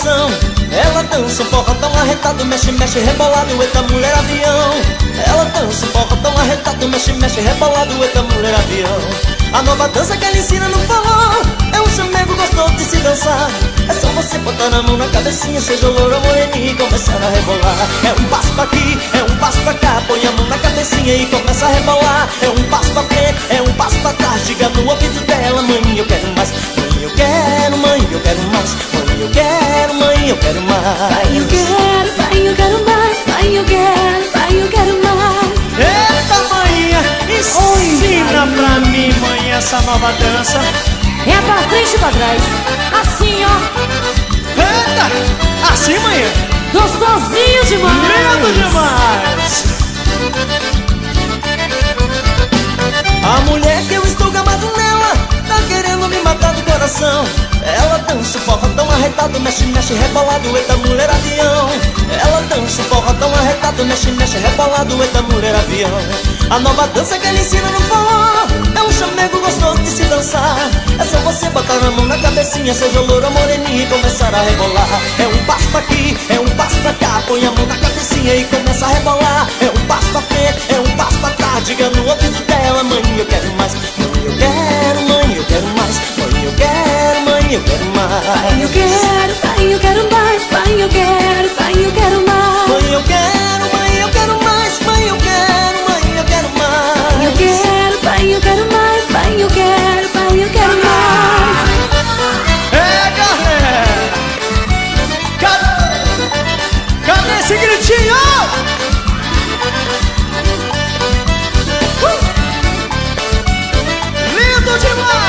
coração. Ela dança um forró tão arretado, mexe, mexe, rebolado, eita mulher avião. Ela dança um forró tão arretado, mexe, mexe, rebolado, eita mulher avião. A nova dança que ela ensina no forró é um chamego gostoso de se dançar. É só você botar a mão na cabecinha, seja loura, moreninha e começar a rebolar. É um passo pra aqui, é um passo pra cá, põe a mão na cabecinha e começa a rebolar. É um passo pra frente, é um passo pra trás, diga no ouvido dela: mãe, eu quero mais. Mãe, eu quero, mãe, eu quero mais. Mãe, eu quero, mãe, eu quero mais. Pai, eu quero, pai, eu quero mais. Pai, eu quero, pai, eu quero mais. Eita, manhã, ensina pra mim, mãe, essa nova dança. É pra frente e pra trás. Assim, ó. Eita, assim, manhã. Gostosinho demais. Lindo demais. A mulher que eu estou gamado nela tá querendo me matar do coração. Ela dança o forró tão arretado, mexe, mexe, rebolado, eita mulher avião. Ela dança o forró tão arretado, mexe, mexe, rebolado, eita mulher avião. A nova dança que ela ensina no forró é um chamego gostoso de se dançar. É só você botar a mão na cabecinha, seja loura, moreninha e começar a rebolar. É um passo pra aqui, é um passo pra cá, põe a mão na cabecinha e começa a rebolar. É um passo pra frente, é um passo pra trás, diga no ouvido dela: mãe, eu quero mais. Mãe, eu quero, mãe, eu quero mais. Mãe, eu quero, mãe, eu quero mais. Pai, eu quero, pai, eu quero mais. Pai, eu quero, pai, eu quero mais. Mãe, eu quero, mãe, eu quero mais. Mãe, eu quero, mãe, eu quero mais. Eu quero, pai, eu quero mais. Pai, eu quero, pai, eu quero mais. É, galera. Cadê esse gritinho? Lindo demais.